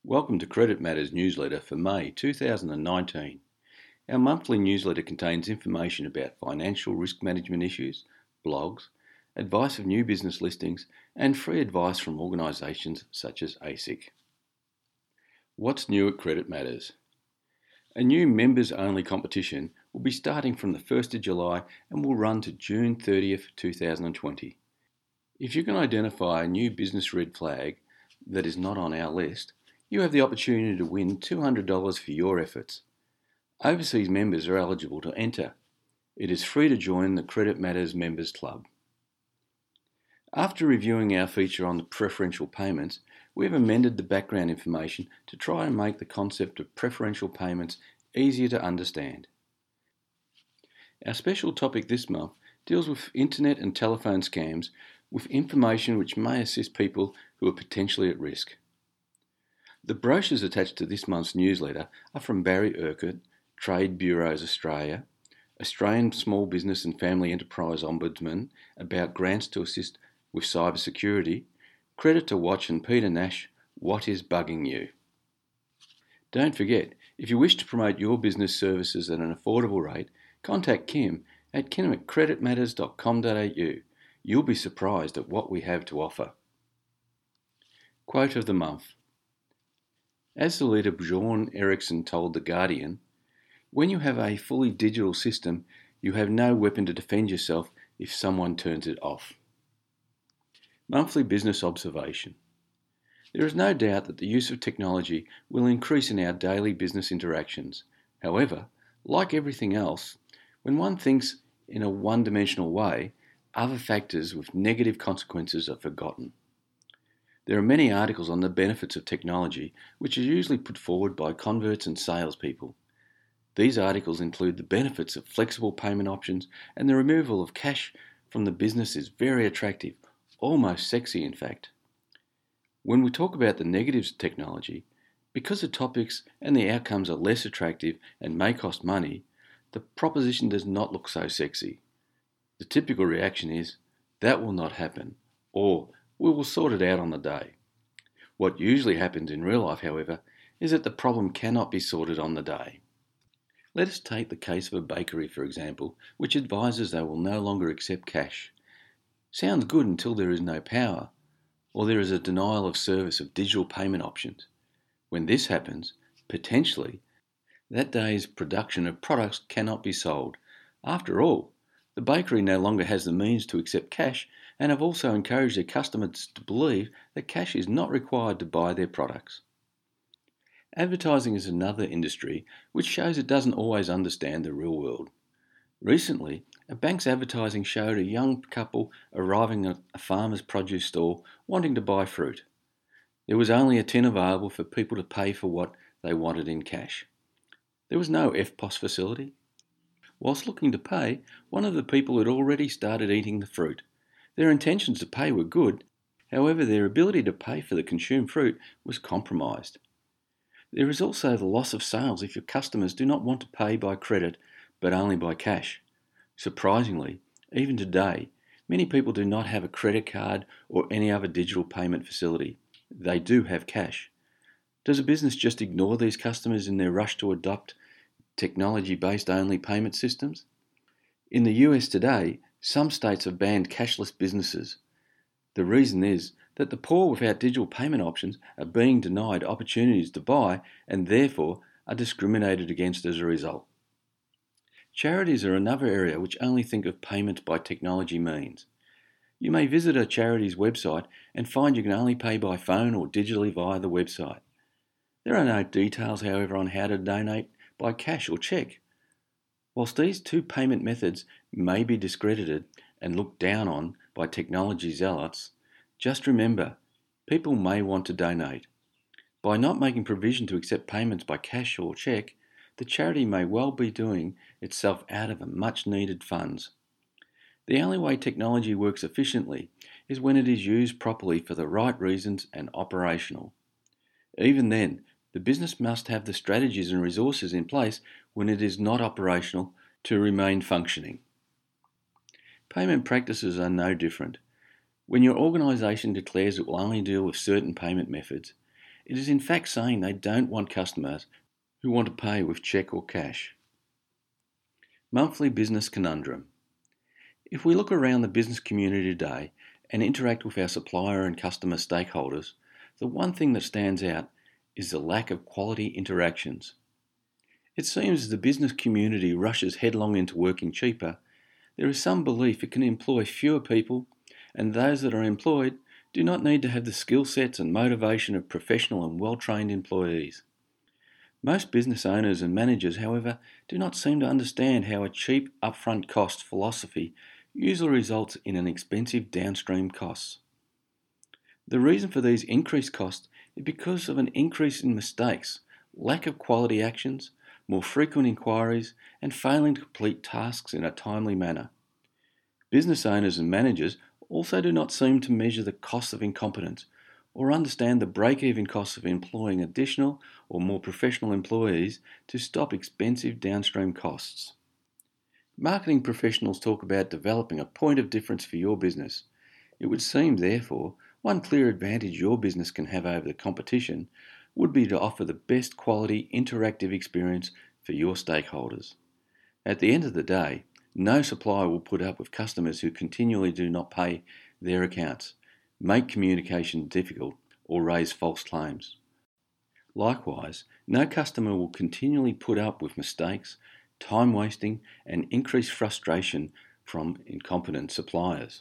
Welcome to Credit Matters newsletter for May 2019. Our monthly newsletter contains information about financial risk management issues, blogs, advice of new business listings, and free advice from organisations such as ASIC. What's new at Credit Matters? A new members-only competition will be starting from the 1st of July and will run to June 30th, 2020. If you can identify a new business red flag that is not on our list, you have the opportunity to win $200 for your efforts. Overseas members are eligible to enter. It is free to join the Credit Matters Members Club. After reviewing our feature on the preferential payments, we have amended the background information to try and make the concept of preferential payments easier to understand. Our special topic this month deals with internet and telephone scams with information which may assist people who are potentially at risk. The brochures attached to this month's newsletter are from Barry Urquhart, Trade Bureaus Australia, Australian Small Business and Family Enterprise Ombudsman about grants to assist with cyber security, Credit to Watch, and Peter Nash, What is Bugging You? Don't forget, if you wish to promote your business services at an affordable rate, contact Kim at kim@creditmatters.com.au. You'll be surprised at what we have to offer. Quote of the month. As the leader Bjorn Eriksson told The Guardian, when you have a fully digital system, you have no weapon to defend yourself if someone turns it off. Monthly business observation. There is no doubt that the use of technology will increase in our daily business interactions. However, like everything else, when one thinks in a one-dimensional way, other factors with negative consequences are forgotten. There are many articles on the benefits of technology which are usually put forward by converts and salespeople. These articles include the benefits of flexible payment options, and the removal of cash from the business is very attractive, almost sexy in fact. When we talk about the negatives of technology, because the topics and the outcomes are less attractive and may cost money, the proposition does not look so sexy. The typical reaction is, that will not happen, or we will sort it out on the day. What usually happens in real life, however, is that the problem cannot be sorted on the day. Let us take the case of a bakery, for example, which advises they will no longer accept cash. Sounds good until there is no power, or there is a denial of service of digital payment options. When this happens, potentially, that day's production of products cannot be sold. After all, the bakery no longer has the means to accept cash and have also encouraged their customers to believe that cash is not required to buy their products. Advertising is another industry which shows it doesn't always understand the real world. Recently, a bank's advertising showed a young couple arriving at a farmer's produce store wanting to buy fruit. There was only a tin available for people to pay for what they wanted in cash. There was no EFTPOS facility. Whilst looking to pay, one of the people had already started eating the fruit. Their intentions to pay were good, however their ability to pay for the consumed fruit was compromised. There is also the loss of sales if your customers do not want to pay by credit but only by cash. Surprisingly, even today, many people do not have a credit card or any other digital payment facility. They do have cash. Does a business just ignore these customers in their rush to adopt technology-based only payment systems? In the US today, some states have banned cashless businesses. The reason is that the poor without digital payment options are being denied opportunities to buy and therefore are discriminated against as a result. Charities are another area which only think of payment by technology means. You may visit a charity's website and find you can only pay by phone or digitally via the website. There are no details, however, on how to donate by cash or cheque. Whilst these two payment methods may be discredited and looked down on by technology zealots, just remember, people may want to donate. By not making provision to accept payments by cash or cheque, the charity may well be doing itself out of much needed funds. The only way technology works efficiently is when it is used properly for the right reasons and operational. Even then, the business must have the strategies and resources in place when it is not operational to remain functioning. Payment practices are no different. When your organisation declares it will only deal with certain payment methods, It is in fact saying they don't want customers who want to pay with cheque or cash. Monthly business conundrum. If we look around the business community today and interact with our supplier and customer stakeholders, the one thing that stands out is the lack of quality interactions. It seems as the business community rushes headlong into working cheaper, there is some belief it can employ fewer people, and those that are employed do not need to have the skill sets and motivation of professional and well-trained employees. Most business owners and managers, however, do not seem to understand how a cheap upfront cost philosophy usually results in an expensive downstream costs. The reason for these increased costs is because of an increase in mistakes, lack of quality actions, more frequent inquiries, and failing to complete tasks in a timely manner. Business owners and managers also do not seem to measure the costs of incompetence or understand the break-even costs of employing additional or more professional employees to stop expensive downstream costs. Marketing professionals talk about developing a point of difference for your business. It would seem, therefore, one clear advantage your business can have over the competition would be to offer the best quality interactive experience for your stakeholders. At the end of the day, no supplier will put up with customers who continually do not pay their accounts, make communication difficult, or raise false claims. Likewise, no customer will continually put up with mistakes, time wasting, and increased frustration from incompetent suppliers.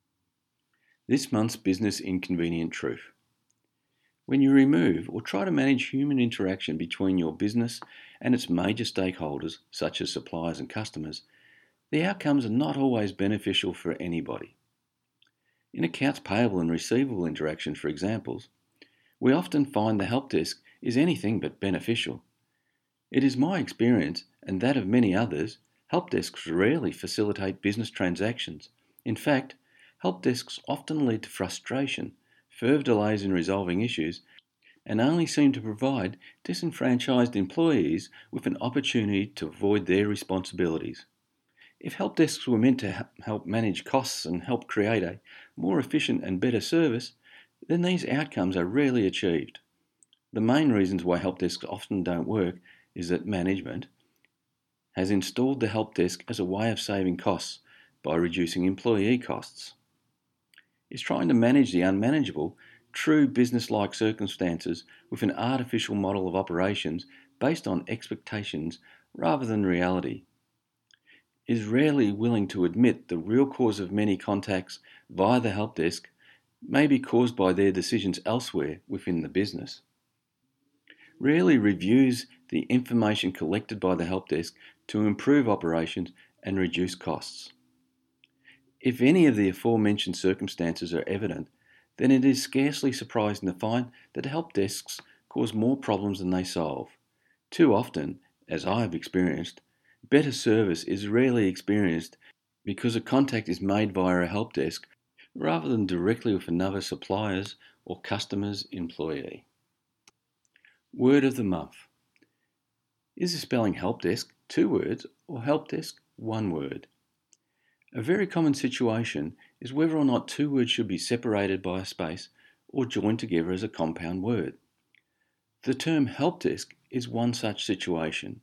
This month's business inconvenient truth. When you remove or try to manage human interaction between your business and its major stakeholders, such as suppliers and customers, the outcomes are not always beneficial for anybody. In accounts payable and receivable interactions, for example, we often find the help desk is anything but beneficial. It is my experience, and that of many others, help desks rarely facilitate business transactions. In fact, help desks often lead to frustration, further delays in resolving issues, and only seem to provide disenfranchised employees with an opportunity to avoid their responsibilities. If help desks were meant to help manage costs and help create a more efficient and better service, then these outcomes are rarely achieved. The main reasons why help desks often don't work is that management has installed the help desk as a way of saving costs by reducing employee costs. It's trying to manage the unmanageable, true business-like circumstances with an artificial model of operations based on expectations rather than reality. Is rarely willing to admit the real cause of many contacts via the help desk may be caused by their decisions elsewhere within the business. Rarely reviews the information collected by the help desk to improve operations and reduce costs. If any of the aforementioned circumstances are evident, then it is scarcely surprising to find that help desks cause more problems than they solve. Too often, as I have experienced, better service is rarely experienced because a contact is made via a help desk rather than directly with another supplier's or customer's employee. Word of the month. Is the spelling help desk 2 words or help desk 1 word? A very common situation is whether or not 2 words should be separated by a space or joined together as a compound word. The term help desk is one such situation.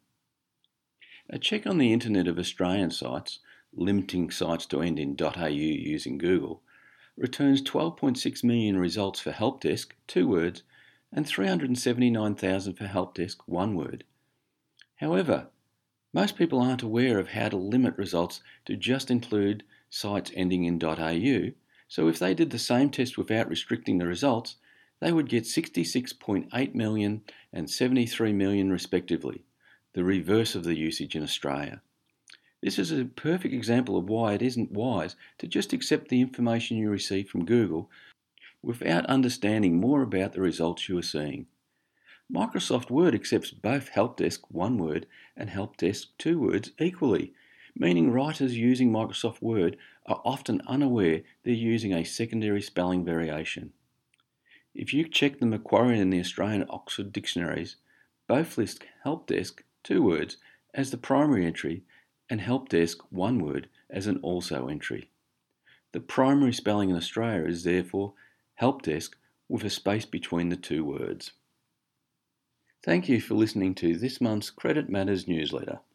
A check on the internet of Australian sites, limiting sites to end in .au using Google, returns 12.6 million results for help desk 2 words and 379,000 for help desk 1 word. However, most people aren't aware of how to limit results to just include sites ending in .au, so if they did the same test without restricting the results, they would get 66.8 million and 73 million respectively, the reverse of the usage in Australia. This is a perfect example of why it isn't wise to just accept the information you receive from Google without understanding more about the results you are seeing. Microsoft Word accepts both help desk 1 word and help desk 2 words equally, meaning writers using Microsoft Word are often unaware they're using a secondary spelling variation. If you check the Macquarie and the Australian Oxford dictionaries, both list help desk 2 words as the primary entry and help desk 1 word as an also entry. The primary spelling in Australia is therefore help desk with a space between the 2 words. Thank you for listening to this month's Credit Matters newsletter.